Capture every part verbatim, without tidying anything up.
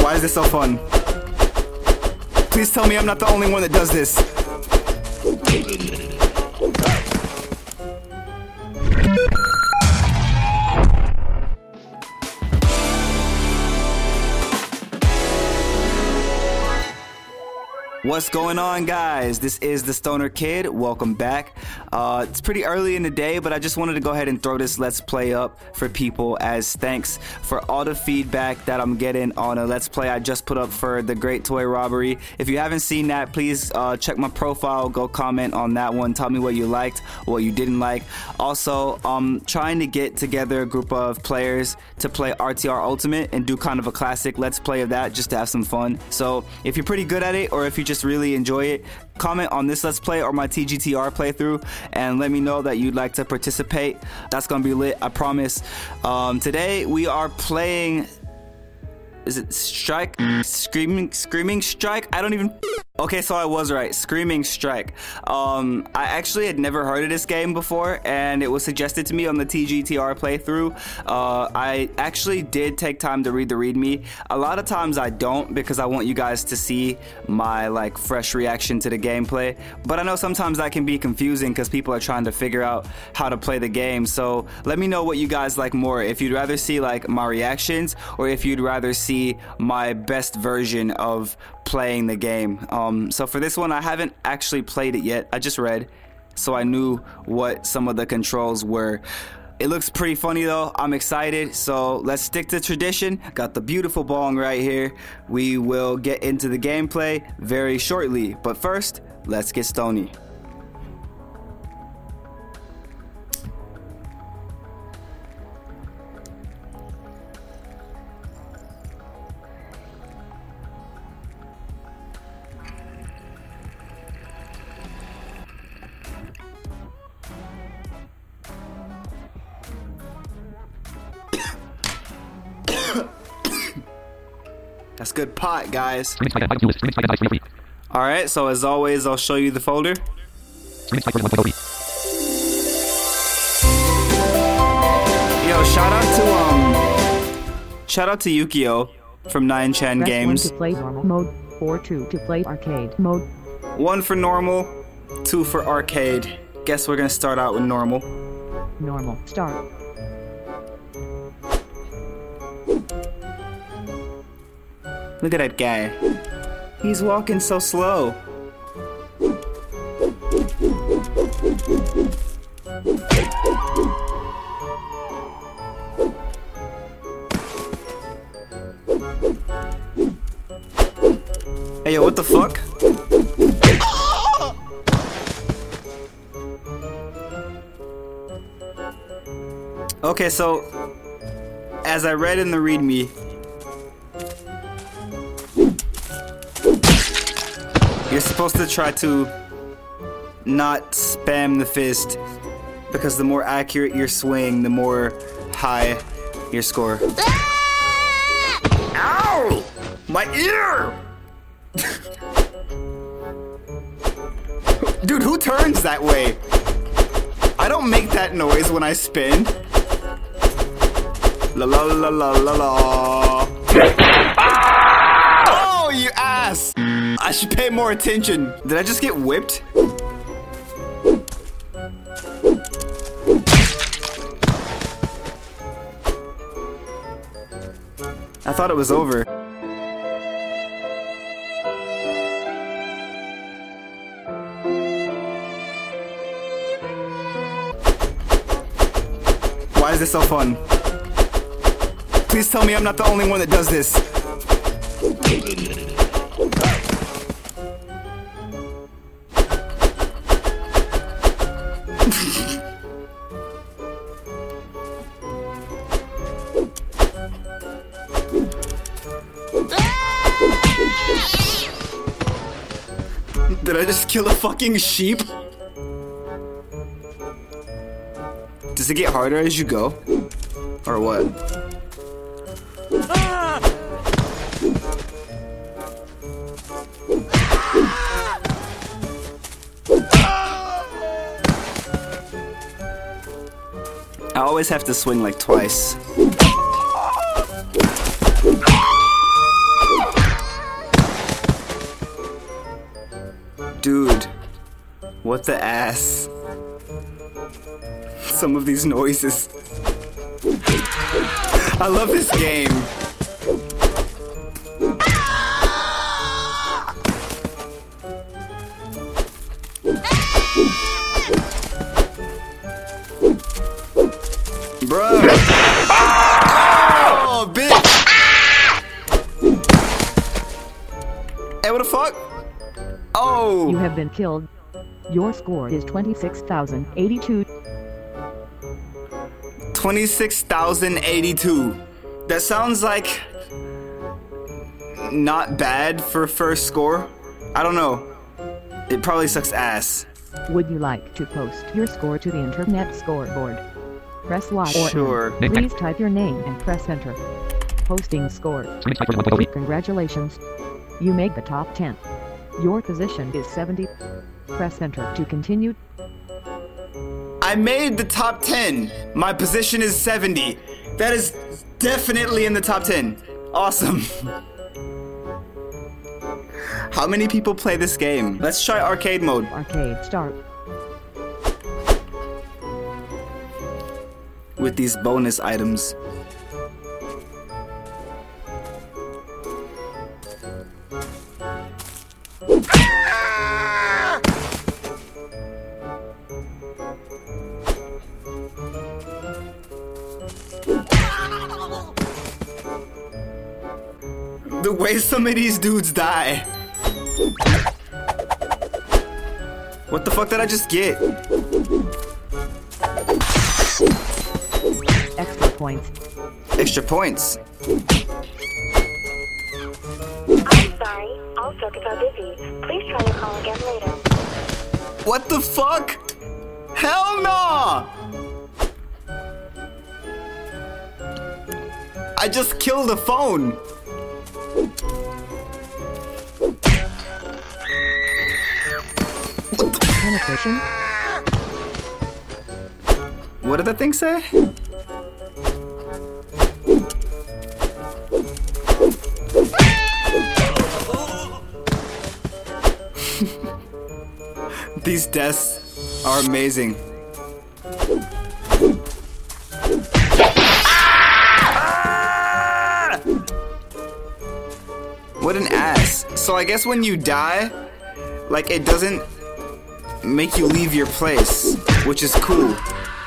Why is this so fun? Please tell me I'm not the only one that does this. What's going on, guys? This is the Stoner Kid. Welcome back. Uh, it's pretty early in the day, but I just wanted to go ahead and throw this Let's Play up for people as thanks for all the feedback that I'm getting on a Let's Play I just put up for the Great Toy Robbery. If you haven't seen that, please uh, check my profile, go comment on that one. Tell me what you liked, what you didn't like. Also, I'm trying to get together a group of players to play R T R Ultimate and do kind of a classic Let's Play of that just to have some fun. So if you're pretty good at it, or if you just really enjoy it, comment on this Let's Play or my T G T R playthrough and let me know that you'd like to participate. That's gonna be lit, I promise. Um, today we are playing, is it Strike? Screaming Screaming Strike? I don't even... Okay, so I was right. Screaming Strike. Um, I actually had never heard of this game before, and it was suggested to me on the T G T R playthrough. Uh, I actually did take time to read the README. A lot of times I don't, because I want you guys to see my like fresh reaction to the gameplay. But I know sometimes that can be confusing because people are trying to figure out how to play the game. So let me know what you guys like more. If you'd rather see like my reactions, or if you'd rather see my best version of playing the game. Um, so for this one, I haven't actually played it yet. I just read, so I knew what some of the controls were. It looks pretty funny though. I'm excited, so let's stick to tradition. Got the beautiful bong right here. We will get into the gameplay very shortly, but first, let's get stony. That's good pot, guys. Alright, so as always, I'll show you the folder. Yo, shout out to um shout out to Yukio from nine chan Press Games. one to play normal mode, or two to play arcade mode. One for normal, two for arcade. Guess we're gonna start out with normal. Normal. Start. Look at that guy. He's walking so slow. Hey yo, what the fuck? Okay, so as I read in the README, you're supposed to try to not spam the fist, because the more accurate your swing, the more high your score. Ow! My ear! Dude, who turns that way? I don't make that noise when I spin. La la la la la la. Oh, you ass! I should pay more attention. Did I just get whipped? I thought it was over. Why is this so fun? Please tell me I'm not the only one that does this. Did I just kill a fucking sheep? Does it get harder as you go? Or what? I always have to swing like twice. Dude, what the ass? Some of these noises. I love this game. Bro. Oh, bitch. Hey, what the fuck? Oh. You have been killed. Your score is twenty-six thousand eighty-two. twenty-six thousand eighty-two. That sounds like not bad for first score. I don't know. It probably sucks ass. Would you like to post your score to the internet scoreboard? Press Y or Sure. N. Please type your name and press enter. Posting score. Congratulations. You made the top ten. Your position is seventy. Press enter to continue. I made the top ten. My position is seventy. That is definitely in the top ten. Awesome. How many people play this game? Let's try arcade mode. Arcade start. With these bonus items. The way some of these dudes die. What the fuck did I just get? Extra points. Extra points. I'm sorry, all circuits are busy. Please try your call again later. What the fuck? Hell no! I just killed the phone. Penetration. What did that thing say? These deaths are amazing. Ah! What an ass. So I guess when you die, like it doesn't make you leave your place, which is cool.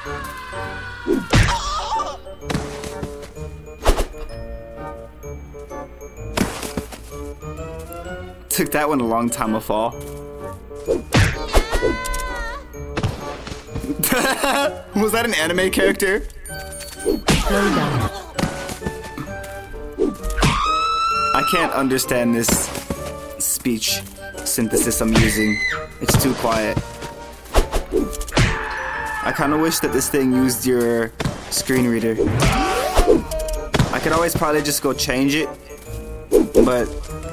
Took that one a long time to fall. Was that an anime character? Slow down. I can't understand this speech synthesis I'm using. It's too quiet. I kind of wish that this thing used your screen reader. I could always probably just go change it, but...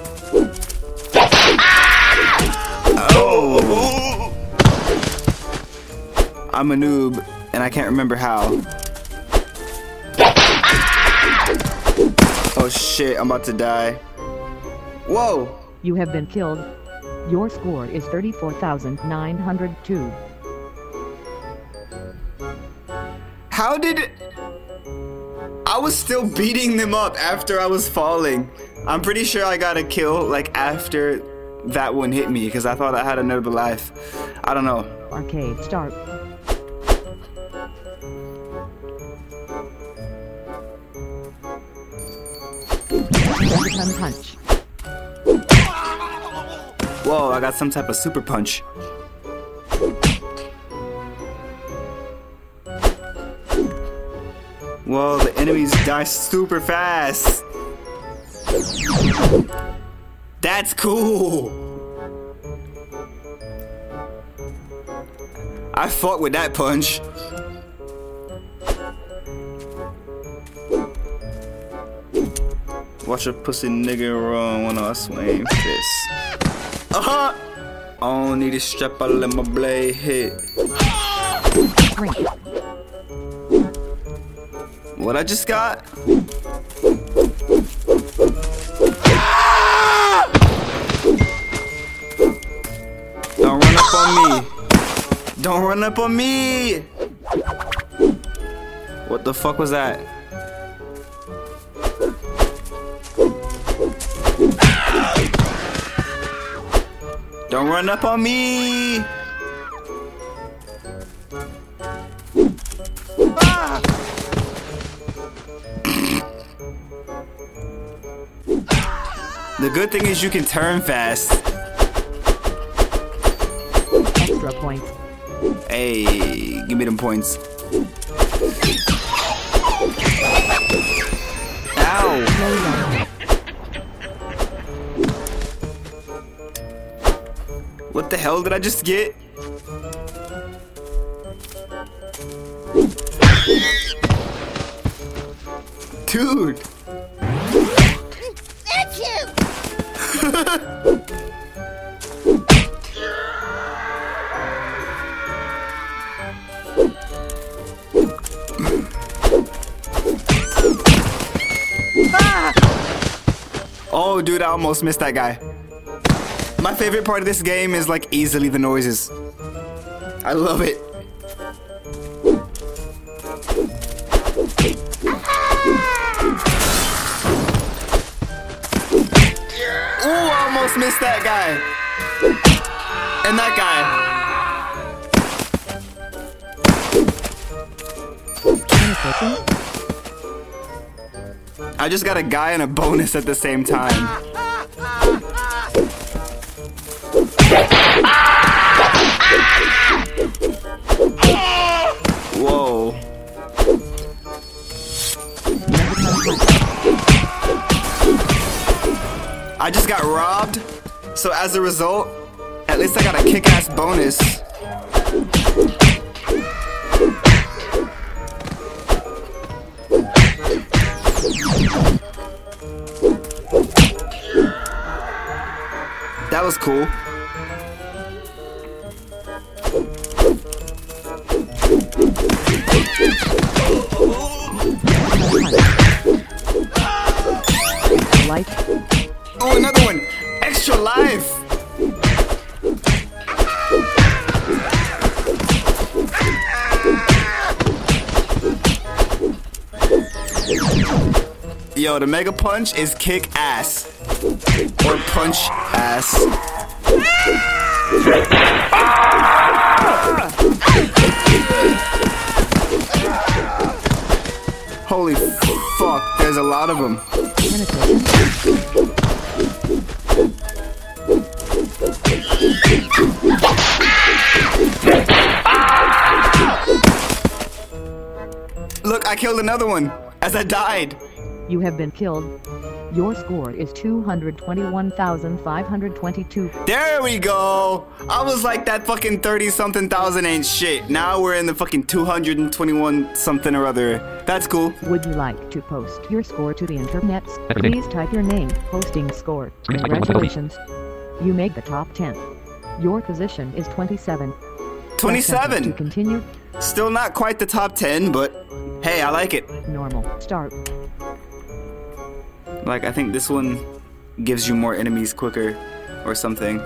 Oh! I'm a noob, and I can't remember how. Oh shit, I'm about to die. Whoa! You have been killed. Your score is thirty-four thousand nine hundred two. How did... I was still beating them up after I was falling. I'm pretty sure I got a kill, like, after that one hit me, because I thought I had another life. I don't know. Arcade start. Gun punch. Whoa, I got some type of super punch. Whoa, the enemies die super fast. That's cool. I fought with that punch. Watch a pussy nigga run when I swing fists. Uh-huh! I don't need a strap, I let my blade hit. What I just got? Don't run up on me! What the fuck was that? Don't run up on me! Ah! The good thing is you can turn fast. Extra points. Hey, give me them points. Ow! What the hell did I just get? Dude! That's you! Oh, dude, I almost missed that guy. My favorite part of this game is like easily the noises. I love it. Ooh, I almost missed that guy. And that guy. I just got a guy and a bonus at the same time. Whoa. I just got robbed, so as a result, at least I got a kick-ass bonus. That was cool. Life. Oh, another one! Extra life! Yo, the Mega Punch is kick ass. Or punch ass. Holy fuck, there's a lot of them. Look, I killed another one as I died. You have been killed. Your score is two hundred twenty-one thousand five hundred twenty-two. There we go. I was like, that fucking thirty something thousand ain't shit. Now we're in the fucking two hundred twenty-one something or other. That's cool. Would you like to post your score to the internet? Please type your name, posting score. Congratulations. You made the top ten. Your position is twenty-seven. twenty-seven. To continue. Still not quite the top ten, but hey, I like it. Normal. Start. Like, I think this one gives you more enemies quicker or something.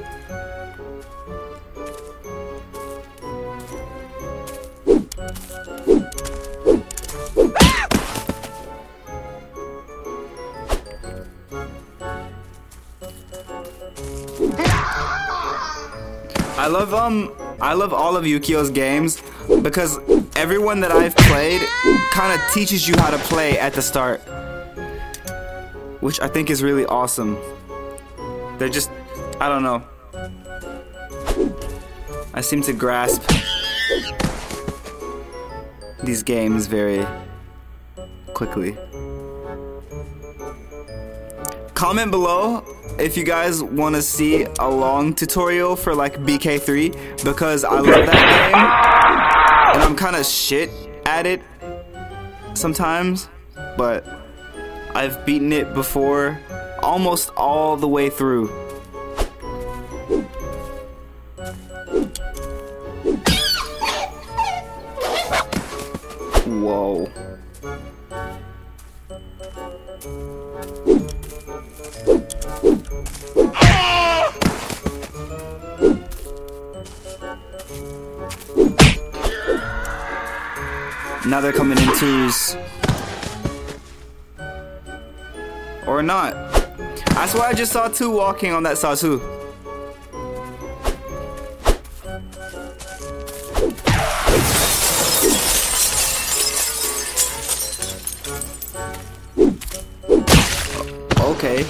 I love um I love all of Yukio's games because everyone that I've played kind of teaches you how to play at the start, which I think is really awesome. They're just, I don't know. I seem to grasp these games very quickly. Comment below if you guys want to see a long tutorial for like B K three, because I love that game and I'm kind of shit at it sometimes, but I've beaten it before almost all the way through. Whoa. Now they're coming in twos. Or not. I swear I just saw two walking on that saw too. Okay.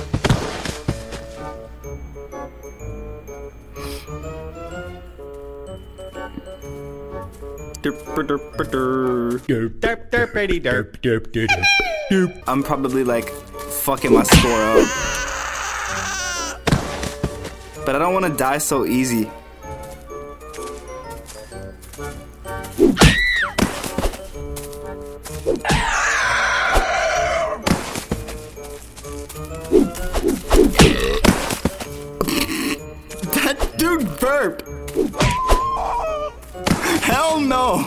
I'm probably like fucking my score up. But I don't want to die so easy. That dude burped. Hell no.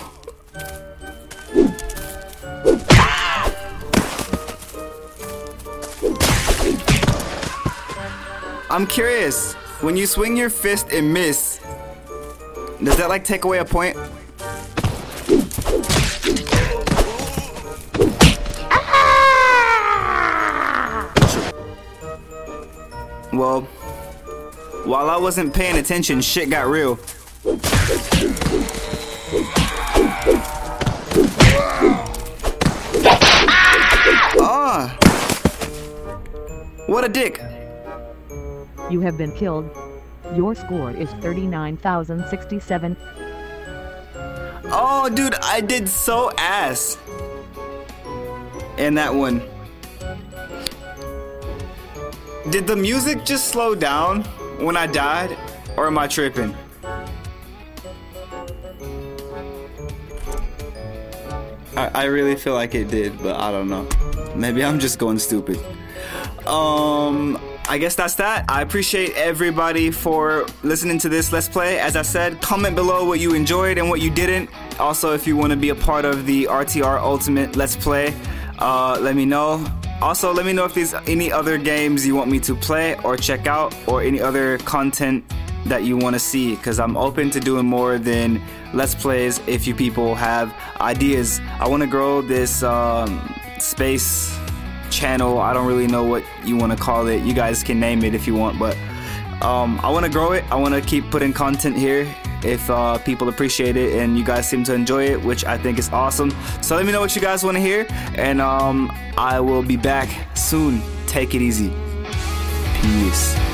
I'm curious, when you swing your fist and miss, does that like take away a point? Well, while I wasn't paying attention, shit got real. Ah! What a dick! You have been killed. Your score is thirty-nine thousand sixty-seven. Oh, dude, I did so ass in that one. Did the music just slow down when I died, or am I tripping? I, I really feel like it did, but I don't know. Maybe I'm just going stupid. Um... I guess that's that. I appreciate everybody for listening to this Let's Play. As I said, comment below what you enjoyed and what you didn't. Also, if you want to be a part of the R T R Ultimate Let's Play, uh, let me know. Also, let me know if there's any other games you want me to play or check out, or any other content that you want to see, because I'm open to doing more than Let's Plays if you people have ideas. I want to grow this um, space channel. I don't really know what you want to call it. You guys can name it if you want, but um, I want to grow it. I want to keep putting content here if uh, people appreciate it, and you guys seem to enjoy it, which I think is awesome. So let me know what you guys want to hear, and um, I will be back soon. Take it easy. Peace.